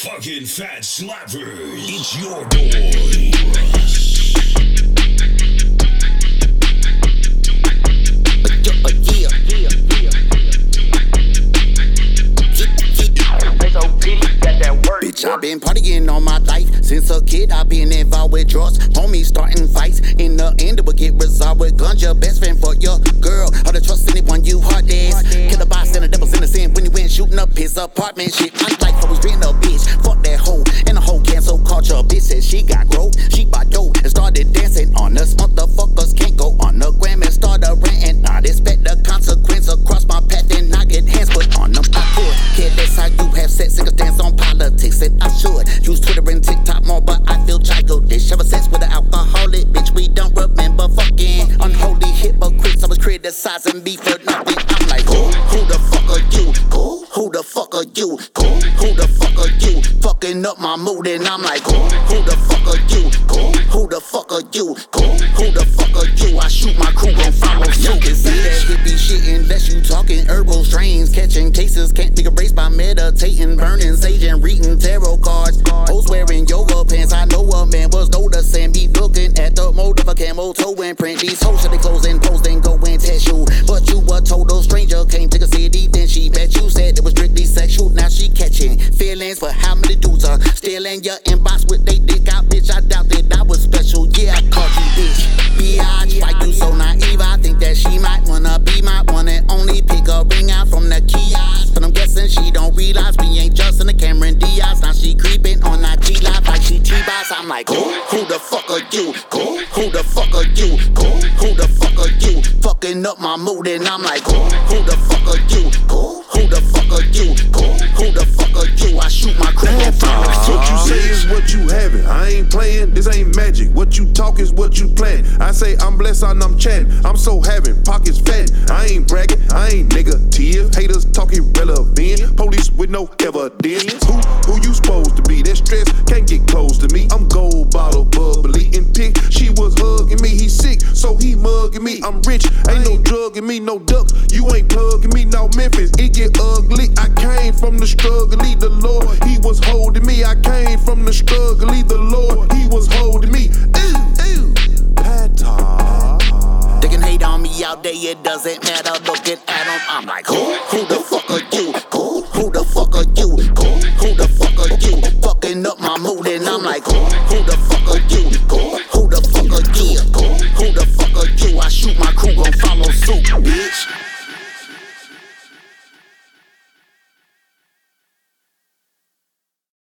fucking fat slappers. It's your boy. Bitch, I been partying all my life. Since a kid, I been involved with drugs. Homies starting fights. In the end, it will get resolved with guns. Your best friend for your girl. How to trust anyone you heartless. Kill a bystander, devil's innocent when he went shooting up his apartment. Shit, I'm like, I was dreaming a bitch. Fuck that hoe. And the whole cancel culture. Bitch said she got growth. She bought dope and started dancing on us. Motherfuckers can't go on the gram and start a ranting. Not expect the consequence across my path and I get hands put on them. I could care less how you have sex. Niggas dance on politics. Said I should use Twitter and TikTok more, but I feel childish. Have a sex with an alcoholic bitch. We don't remember fucking unholy hypocrites. I was criticizing me for nothing. I'm like, who the fuck are you? Who the fuck are you? Who the fuck are you? Fucking up my mood and I'm like, who the fuck are you? Who the fuck are you? Who the fuck are you? I shoot my crew gon' follow you. You can say that could be shit unless you talking herbal strains. Catching cases can't be erased by meditating, burning sage and reading tarot cards. Hoes wearing yoga pants. I know a man was noticing me looking at the mold of a camel toe imprint. These hoes should they close and pose then go and test you. But you a total stranger. Came to the city, then she met you. Said it was strictly sexual. Now she catching feelings for how many dudes are still in your inbox with they dick out. Bitch, I doubt that I was special. Yeah, I called you bitch. Biatch, why you so naive? I think that she might wanna be my one and only. Pick a ring out from the kiosk, but I'm guessing she don't realize we ain't just in the Cameron Diaz. Now she creeping on that G-Live like she T-Boss. I'm like, who the fuck are you? Who the fuck are you? Who the fuck are you? Fucking up my mood and I'm like, who the fuck are you? Who the fuck are you? Who the fuck are you? I shoot my crew and follow. What you say is what you having. I ain't playing, this ain't magic. What you talk is what you plan. I say I'm blessed and I'm chatting. I'm so having pockets fat. I ain't bragging, I ain't negative. Haters talking relevant. Police with no evidence. Who you supposed to be? That stress can't get close to me. I'm gold bottle bubbly and pick. She was hugging me. He sick, so he mugging me. I'm rich, ain't no drug in me, no ducks. You ain't plugging me. Now Memphis, it get ugly. I came from the struggle. The Lord, he was holding me. I came from the struggle. The Lord, he was holding me. Pata. They can hate on me all day, it doesn't matter. Looking at them, I'm like, who the